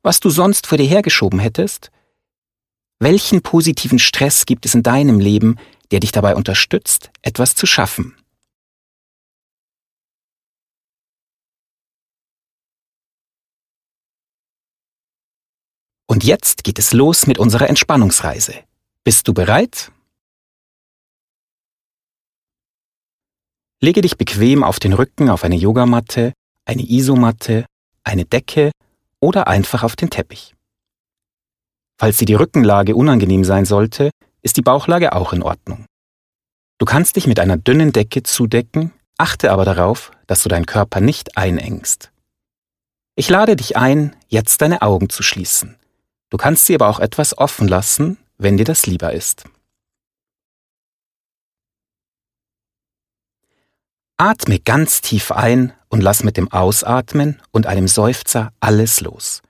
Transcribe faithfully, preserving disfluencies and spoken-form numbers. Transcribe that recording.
was du sonst vor dir hergeschoben hättest? Welchen positiven Stress gibt es in deinem Leben, der dich dabei unterstützt, etwas zu schaffen? Und jetzt geht es los mit unserer Entspannungsreise. Bist du bereit? Lege dich bequem auf den Rücken auf eine Yogamatte, eine Isomatte, eine Decke oder einfach auf den Teppich. Falls dir die Rückenlage unangenehm sein sollte, ist die Bauchlage auch in Ordnung. Du kannst dich mit einer dünnen Decke zudecken, achte aber darauf, dass du deinen Körper nicht einengst. Ich lade dich ein, jetzt deine Augen zu schließen. Du kannst sie aber auch etwas offen lassen, wenn dir das lieber ist. Atme ganz tief ein und lass mit dem Ausatmen und einem Seufzer alles los.